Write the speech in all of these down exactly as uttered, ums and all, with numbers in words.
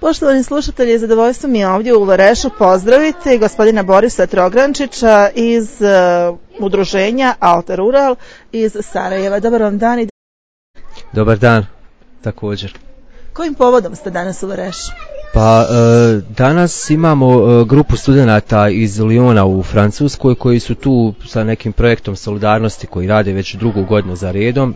Poštovani slušatelji, zadovoljstvo mi je ovdje u Varešu pozdraviti gospodina Borisa Trogrančića iz uh, udruženja Alta Rural iz Sarajeva. Dobar vam dan. I... Dobar dan, također. Kojim povodom ste danas u Varešu? Pa e, danas imamo e, grupu studenata iz Lyona u Francuskoj koji su tu sa nekim projektom solidarnosti koji rade već drugu godinu za redom.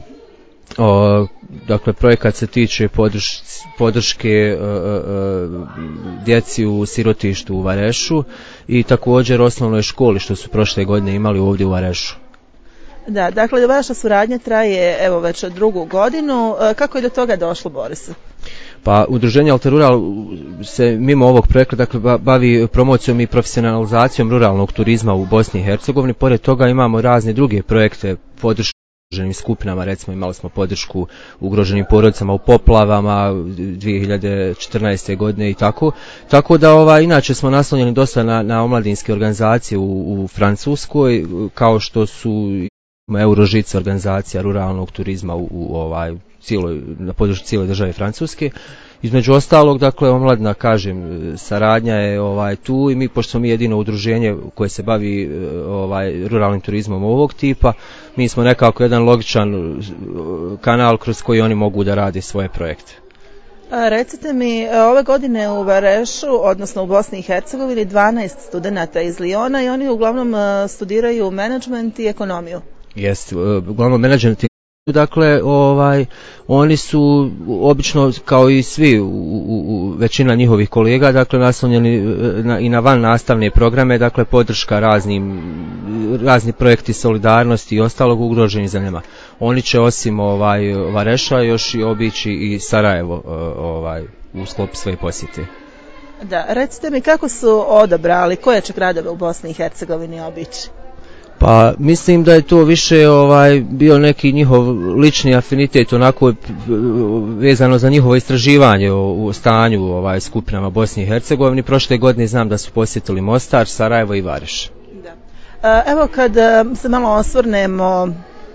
O, dakle, projekat se tiče podrž, podrške e, e, djeci u sirotištu u Varešu i također osnovnoj školi što su prošle godine imali ovdje u Varešu. Da, dakle, vaša suradnja traje evo već drugu godinu. Kako je do toga došlo, Borise? Pa udruženje Alta Rural se mimo ovog projekta dakle, bavi promocijom i profesionalizacijom ruralnog turizma u Bosni i Hercegovini. Pored toga imamo razne druge projekte podrške ugroženim skupinama, recimo imali smo podršku ugroženim porodicama u poplavama dvije hiljade četrnaeste. godine i tako. Tako da ovaj, inače smo naslonjeni dosta na, na omladinske organizacije u, u Francuskoj, kao što su Eurožice, organizacija ruralnog turizma u, u ovaj cijeloj, na području cijele države Francuske. Između ostalog, dakle, omladina, kažem, saradnja je ovaj tu i mi, pošto smo mi jedino udruženje koje se bavi ovaj ruralnim turizmom ovog tipa, mi smo nekako jedan logičan kanal kroz koji oni mogu da rade svoje projekte. A, recite mi, ove godine u Varešu, odnosno u Bosni i Hercegovini, dvanaest studenata iz Lyona i oni uglavnom studiraju menadžment i ekonomiju. Jeste, uglavnom menadžment. Dakle, ovaj, oni su obično kao i svi u, u, u većina njihovih kolega, dakle, naslonjeni na, i na van nastavne programe, dakle, podrška raznim, razni projekti solidarnosti i ostalog ugroženih zemljama. Oni će osim ovaj, Vareša još i obići i Sarajevo ovaj, u sklopu svoje posjete. Da, recite mi kako su odabrali, koje će gradove u Bosni i Hercegovini obići? Pa mislim da je to više ovaj bio neki njihov lični afinitet, onako vezano za njihovo istraživanje o, o stanju ovaj skupinama Bosni i Hercegovini. Prošle godine znam da su posjetili Mostar, Sarajevo i Vareš. Da. Evo kad se malo osvrnemo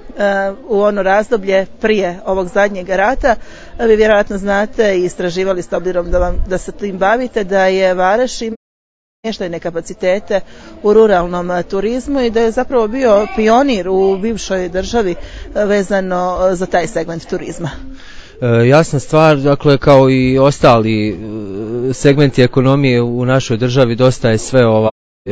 u ono razdoblje prije ovog zadnjeg rata, vi vjerojatno znate i istraživali ste, obzirom da, vam, da se tim bavite, da je Vareš ima smještajne kapacitete u ruralnom turizmu i da je zapravo bio pionir u bivšoj državi vezano za taj segment turizma. E, jasna stvar, dakle, kao i ostali segmenti ekonomije u našoj državi, dosta je sve ova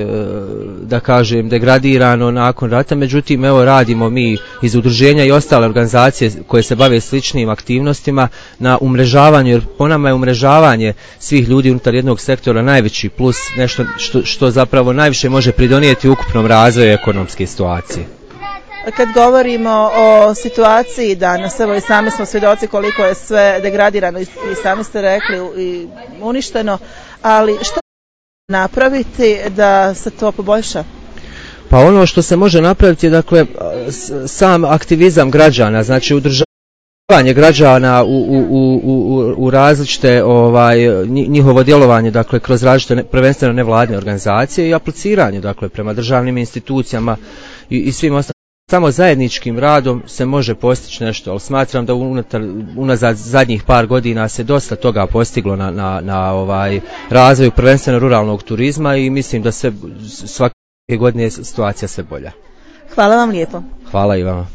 da kažem degradirano nakon rata, međutim evo radimo mi iz udruženja i ostale organizacije koje se bave sličnim aktivnostima na umrežavanju, jer po nama je umrežavanje svih ljudi unutar jednog sektora najveći plus, nešto što, što zapravo najviše može pridonijeti ukupnom razvoju ekonomske situacije. Kad govorimo o situaciji danas, evo i sami smo svjedoci koliko je sve degradirano i sami ste rekli i uništeno, ali što napraviti da se to poboljša? Pa ono što se može napraviti je dakle sam aktivizam građana, znači udružavanje građana u, u, u, u, u različite ovaj njihovo djelovanje, dakle kroz različite prvenstveno nevladine organizacije i apliciranje dakle prema državnim institucijama i, i svim ostalim. Samo zajedničkim radom se može postići nešto, ali smatram da unutar, unazad zadnjih par godina se dosta toga postiglo na, na, na ovaj razvoju prvenstveno ruralnog turizma i mislim da sve, svake godine je situacija sve bolja. Hvala vam lijepo. Hvala i vama.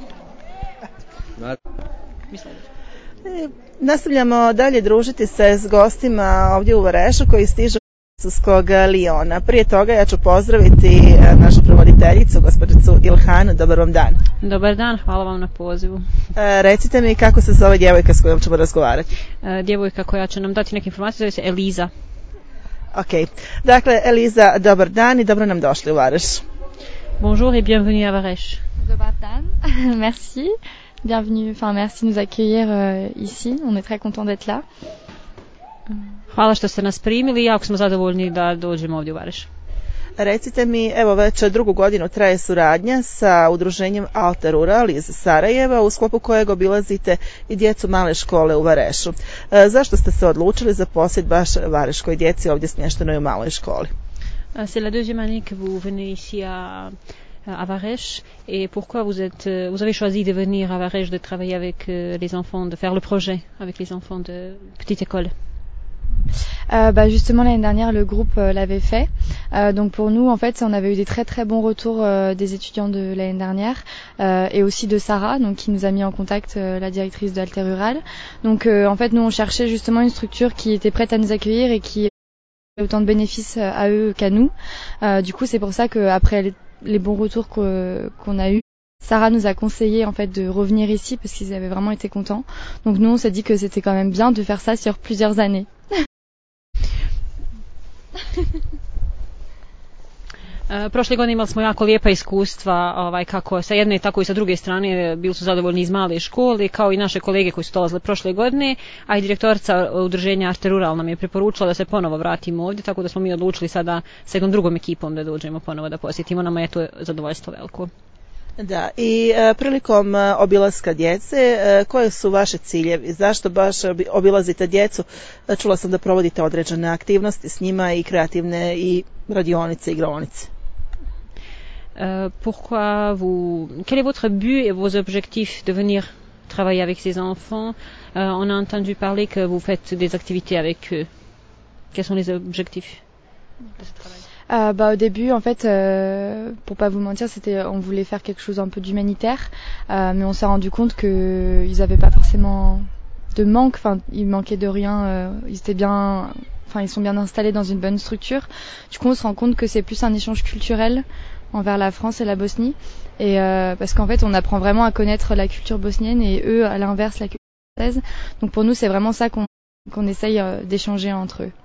Nastavljamo dalje družiti se s gostima ovdje u Varešu koji stižu francuskog Lyona. Prije toga ja ću pozdraviti našu prevoditeljicu, gospođicu Ilhanu. Dobar vam dan. Dobar dan, hvala vam na pozivu. E, recite mi kako se zove djevojka s kojom ćemo razgovarati. E, djevojka koja će nam dati neke informacije zove se Eliza. Ok, dakle Eliza, dobar dan i dobro nam došli u Vareš. Bonjour et bienvenue à Vareš. Dobar dan, merci. Bienvenue, enfin merci de nous accueillir euh, ici, on est très content d'être là. Hvala što ste nas primili i jako smo zadovoljni da dođemo ovdje u Vareš. Recite mi, evo već drugu godinu traje suradnja sa udruženjem Alta Rural iz Sarajeva, u sklopu kojeg obilazite i djecu male škole u Varešu. E, zašto ste se odlučili za posjet baš vareškoj djeci ovdje smještenoj u maloj školi? C'est la deuxième année que vous venez ici à à Varèche et pourquoi vous êtes vous avez choisi de venir à Varèche, de travailler avec les enfants, de faire le projet avec les enfants de petite école? Euh, bah justement l'année dernière le groupe euh, l'avait fait. Euh, donc pour nous en fait on avait eu des très très bons retours euh, des étudiants de l'année dernière euh, et aussi de Sarah donc qui nous a mis en contact euh, la directrice de Alter Rural. Donc euh, en fait nous on cherchait justement une structure qui était prête à nous accueillir et qui avait autant de bénéfices à eux qu'à nous. Euh, du coup c'est pour ça qu'après les, les bons retours qu'on, qu'on a eu, Sarah nous a conseillé en fait de revenir ici parce qu'ils avaient vraiment été contents. Donc nous on s'est dit que c'était quand même bien de faire ça sur plusieurs années. Prošle godine imali smo jako lijepa iskustva ovaj, kako sa jedne tako i sa druge strane bili su zadovoljni iz male škole kao i naše kolege koji su dolazile prošle godine, a i direktorica udruženja Alter Rural nam je preporučila da se ponovo vratimo ovdje, tako da smo mi odlučili sada sa jednom drugom ekipom da dođemo ponovo da posjetimo, nama je to zadovoljstvo veliko. Da, i e, prilikom e, obilaska djece, e, koje su vaše ciljevi? Zašto baš obilazite djecu? E, čula sam da provodite određene aktivnosti s njima i kreativne i radionice, igraonice. Euh, pourquoi vous... Quel est votre but et vos objectifs de venir travailler avec ces enfants? euh, On a entendu parler que vous faites des activités avec eux. Quels sont les objectifs de ce travail? Euh, bah au début en fait euh, pour pas vous mentir c'était on voulait faire quelque chose un peu d'humanitaire euh, mais on s'est rendu compte que ils avaient pas forcément de manque, enfin ils manquaient de rien, euh, ils étaient bien, enfin ils sont bien installés dans une bonne structure. Du coup on se rend compte que c'est plus un échange culturel envers la France et la Bosnie et euh, parce qu'en fait on apprend vraiment à connaître la culture bosnienne et eux à l'inverse la culture française. Donc pour nous c'est vraiment ça qu'on qu'on essaye euh, d'échanger entre eux.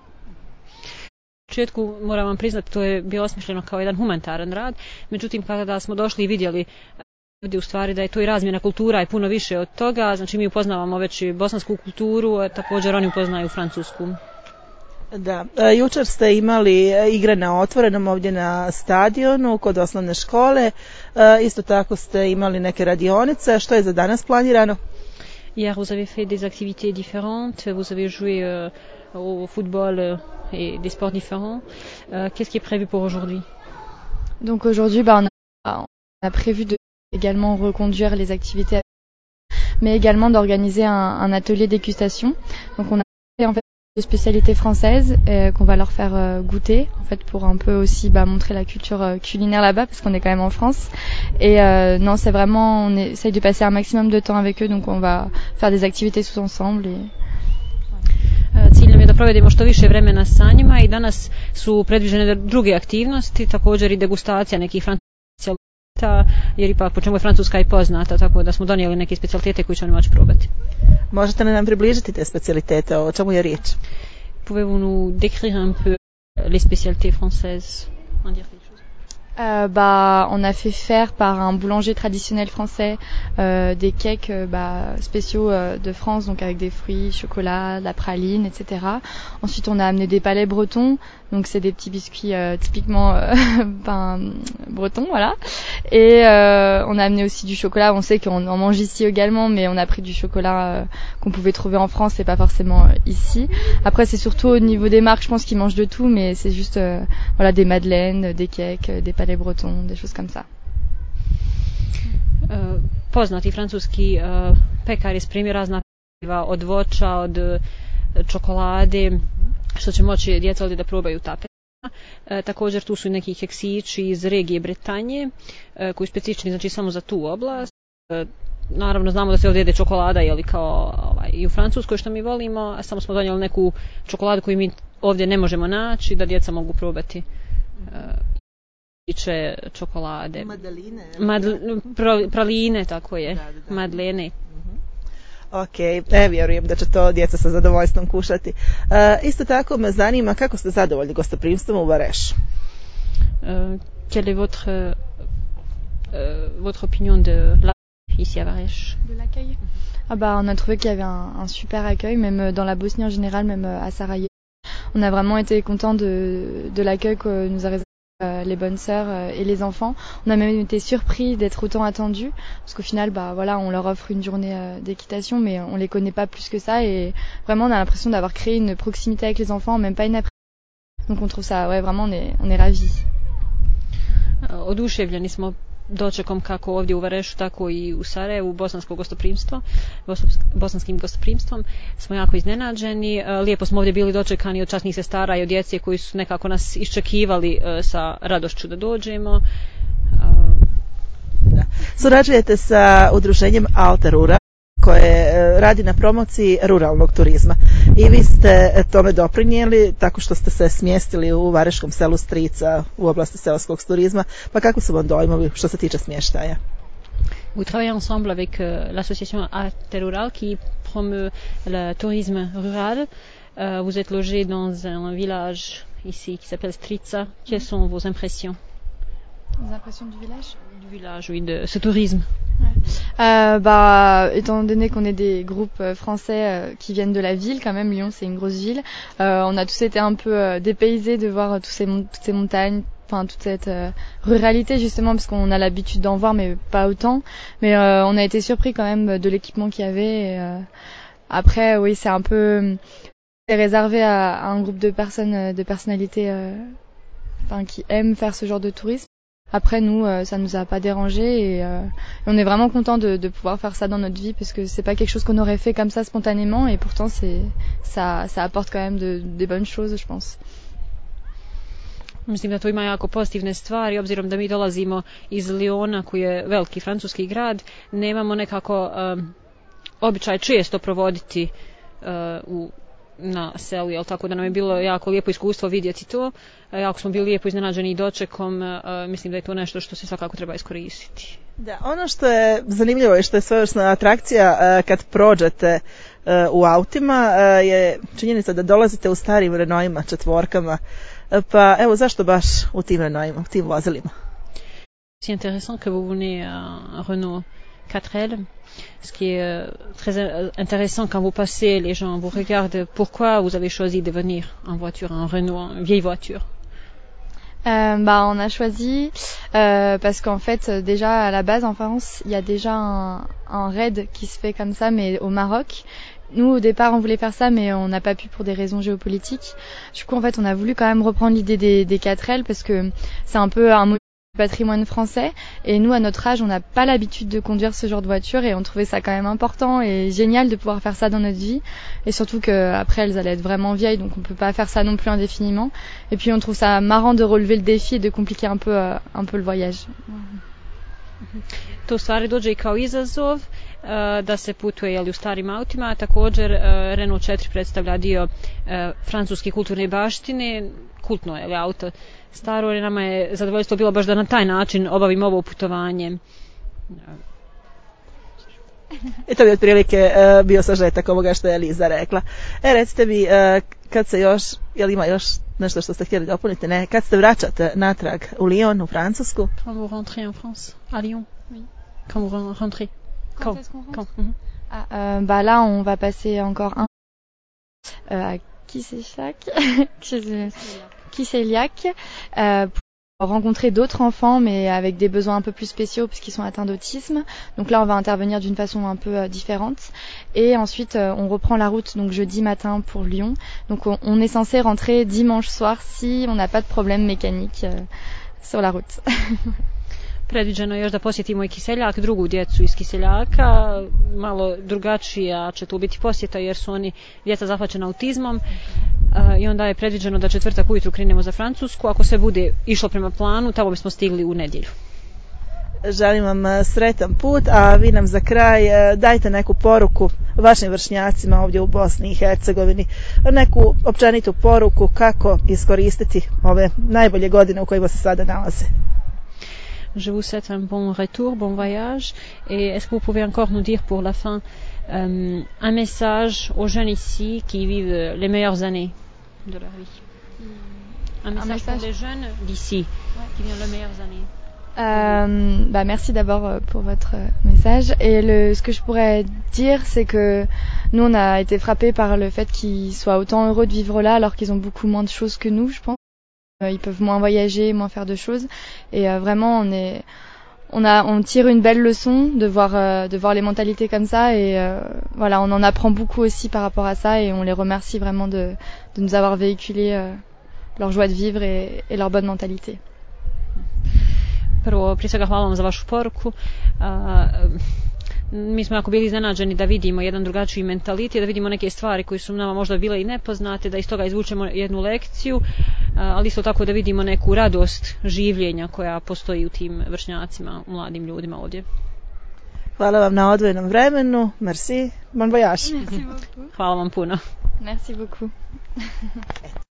U početku moram vam priznati to je bilo osmišljeno kao jedan humanitaran rad, međutim kada smo došli i vidjeli ovdje u stvari da je to i razmjena kultura i puno više od toga, znači mi upoznavamo već i bosansku kulturu, a također oni upoznaju francusku. Da, e, jučer ste imali igre na otvorenom ovdje na stadionu kod osnovne škole, e, isto tako ste imali neke radionice, što je za danas planirano? Hier vous avez fait des activités différentes, vous avez joué euh, au football euh, et des sports différents. Euh, qu'est-ce qui est prévu pour aujourd'hui? Donc aujourd'hui, bah, on, a, on a prévu de également reconduire les activités, mais également d'organiser un, un atelier dégustation. Donc on a fait en fait des spécialités françaises euh, qu'on va leur faire euh, goûter, en fait pour un peu aussi bah, montrer la culture euh, culinaire là-bas parce qu'on est quand même en France. Et euh, non, c'est vraiment, on essaye de passer un maximum de temps avec eux, donc on va faire des activités tous ensemble. Et Cilj nam je da provedemo što više vremena sa njima i danas su predviđene druge aktivnosti, također i degustacija nekih francuskih jer ipak po čemu je Francuska i poznata, tako da smo donijeli neke specijalitete koje će oni moći probati. Možete li nam približiti te specijalitete, o čemu je riječ? Pouvez-vous nous décrire un peu les spécialités françaises? En dire quelque chose? Euh, bah, on a fait faire par un boulanger traditionnel français euh, des cakes euh, bah, spéciaux euh, de France, donc avec des fruits, chocolat, la praline, et cetera. Ensuite, on a amené des palais bretons, donc c'est des petits biscuits euh, typiquement euh, ben, bretons, voilà. Et euh, on a amené aussi du chocolat. On sait qu'on en mange ici également, mais on a pris du chocolat euh, qu'on pouvait trouver en France et pas forcément euh, ici. Après, c'est surtout au niveau des marques, je pense qu'ils mangent de tout, mais c'est juste euh, voilà des madeleines, des cakes, des palais bretons, des choses comme ça. Uh, poznati francuski uh, pekari spremi razna piva od voća, od uh, čokolade, što će moći djeca ovdje da probaju ta piva. Uh, također tu su i neki keksići iz regije Bretanje uh, koji su specifični znači samo za tu oblast. Uh, naravno znamo da se ovdje jede čokolada jeli kao ovaj, i u Francuskoj što mi volimo, a samo smo donijeli neku čokoladu koju mi ovdje ne možemo naći da djeca mogu probati. Uh, Iče čokolade. Madaline. Madl, pro, praline, tako je. Da, da, da. Madlene. Uh-huh. Ok, e, vjerujem da će to djeca sa zadovoljstvom kušati. E, isto tako me zanima kako ste zadovoljni gostoprimstvom u Varešu? Uh, quelle est votre, uh, votre opinion de la ici à Varèche? De l'accueil? Ah bah, on a trouvé qu'il y avait un, un super accueil, même dans la Bosnie en général, même à Sarajevo. On a vraiment été contents de, de l'accueil que nous a réservé Euh, les bonnes sœurs euh, et les enfants. On a même été surpris d'être autant attendus parce qu'au final bah voilà on leur offre une journée euh, d'équitation mais on les connaît pas plus que ça et vraiment on a l'impression d'avoir créé une proximité avec les enfants, même pas une après. Donc on trouve ça ouais vraiment on est on est ravis. Oduševljeni smo dočekom kako ovdje u Varešu, tako i u Sarajevu, bosansko gostoprimstvo, bosanskim gostoprimstvom. Smo jako iznenađeni. Lijepo smo ovdje bili dočekani od časnih sestara i od djece koji su nekako nas iščekivali sa radošću da dođemo. Da. Surađujete sa udruženjem Alterura koje radi na promociji ruralnog turizma i vi ste tome doprinijeli tako što ste se smjestili u vareškom selu Strica u oblasti seoskog turizma, pa kako su vam dojmovi što se tiče smještaja? Vous travaillez ensemble avec euh, l'association Alterural qui promeut le tourisme rural. Euh, vous êtes logé dans un village ici qui s'appelle Strica. Quelles sont vos impressions? Les impressions du village? Du village, oui, de ce tourisme. Ouais. Euh, bah, étant donné qu'on est des groupes français euh, qui viennent de la ville, quand même, Lyon c'est une grosse ville, euh, on a tous été un peu euh, dépaysés de voir tous ces mon- toutes ces montagnes, enfin toute cette euh, ruralité justement, parce qu'on a l'habitude d'en voir mais pas autant. Mais euh, on a été surpris quand même de l'équipement qu'il y avait. Et, euh, après, oui, c'est un peu c'est réservé à, à un groupe de personnes, de personnalités, euh, enfin qui aiment faire ce genre de tourisme. Après, nous, euh, ça nous a pas dérangé et euh, on est vraiment content de, de pouvoir faire ça dans notre vie parce que c'est pas quelque chose qu'on aurait fait comme ça spontanément et pourtant c'est ça, ça apporte quand même de, des bonnes choses, je pense. Mislim da to ima jako pozitivne stvari, obzirom da mi dolazimo iz Lyona, koji je veliki francuski grad, nemamo nekako um, običaj često provoditi uh, u na selu, jel tako da nam je bilo jako lijepo iskustvo vidjeti to. Jako smo bili lijepo iznenađeni i dočekom, mislim da je to nešto što se svakako treba iskoristiti. Da, ono što je zanimljivo i što je svojevrsna atrakcija kad prođete u autima je činjenica da dolazite u starim Renaultima, četvorkama. Pa evo zašto baš u tim Renaultima, u tim vozilima? C'est intéressant que vous venez à Renault quatre L. Ce qui est euh, très intéressant quand vous passez, les gens vous regardent. Pourquoi vous avez choisi de venir en voiture, en Renault, une vieille voiture? Euh, bah, on a choisi euh, parce qu'en fait, déjà à la base en France, il y a déjà un, un raid qui se fait comme ça, mais au Maroc. Nous, au départ, on voulait faire ça, mais on n'a pas pu pour des raisons géopolitiques. Du coup, en fait, on a voulu quand même reprendre l'idée des, des quatre L parce que c'est un peu un patrimoine français et nous à notre âge on n'a pas l'habitude de conduire ce genre de voiture et on trouvait ça quand même important et génial de pouvoir faire ça dans notre vie et surtout que après elles allaient être vraiment vieilles donc on peut pas faire ça non plus indéfiniment et puis on trouve ça marrant de relever le défi et de compliquer un peu euh, un peu le voyage. To stvari dođe i kao izazov uh, da se putuje jeli, u starim autima, a također uh, Renault četiri predstavlja dio uh, francuske kulturne baštine, kultno je auto staro, i nama je zadovoljstvo bilo baš da na taj način obavimo ovo putovanje. I to bi otprilike uh, bio sažetak ovoga što je Eliza rekla. E, recite mi, uh, kad se još, jel ima još nešto što ste htjeli dopuniti? Ne, kad se vraćate natrag u Lyon, u Francusku? Quand vous rentrez en France, à Lyon? Oui. Quand vous rentrez? Quand, quand est-ce qu'on rentre? quand mm-hmm. ah, euh, Bah là, on va passer encore un euh, à Kiséljac, Kiséljac, euh, pour rencontrer d'autres enfants, mais avec des besoins un peu plus spéciaux puisqu'ils sont atteints d'autisme. Donc là, on va intervenir d'une façon un peu euh, différente. Et ensuite, euh, on reprend la route donc jeudi matin pour Lyon. Donc on, on est censé rentrer dimanche soir si on n'a pas de problème mécanique euh, sur la route. Predviđeno je još da posjetimo i Kiseljak, drugu djecu iz Kiseljaka, malo drugačija će to biti posjeta jer su oni djeca zahvaćena autizmom. Uh, i onda je predviđeno da četvrtak ujutru krenemo za Francusku. Ako sve bude išlo prema planu, tamo bismo stigli u nedjelju. Želim vam sretan put, a vi nam za kraj dajte neku poruku vašim vršnjacima ovdje u Bosni i Hercegovini, neku općenitu poruku kako iskoristiti ove najbolje godine u kojima se sada nalaze. Je vous souhaite un bon retour, bon voyage. Et est-ce que vous pouvez encore nous dire pour la fin euh, un message aux jeunes ici qui vivent les meilleures années de leur vie? Un message, un message pour les jeunes d'ici ouais. qui vivent les meilleures années. Euh, bah merci d'abord pour votre message. Et le, ce que je pourrais dire, c'est que nous, on a été frappés par le fait qu'ils soient autant heureux de vivre là alors qu'ils ont beaucoup moins de choses que nous, je pense. Ils peuvent moins voyager, moins faire de choses. Et euh, vraiment, on est, on a, on tire une belle leçon de voir, euh, de voir les mentalités comme ça. Et euh, voilà, on en apprend beaucoup aussi par rapport à ça. Et on les remercie vraiment de, de nous avoir véhiculé euh, leur joie de vivre et, et leur bonne mentalité. Prvo, prije svega hvala vam za vašu poruku. Mi smo jako bili iznenađeni da vidimo jedan drugačiji mentalitet, da vidimo neke stvari koje su nama možda bile i nepoznate, da iz toga izvučemo jednu lekciju, ali isto tako da vidimo neku radost življenja koja postoji u tim vršnjacima, u mladim ljudima ovdje. Hvala vam na odvojenom vremenu. Merci. Bon voyage. Merci beaucoup. Hvala vam puno. Merci beaucoup.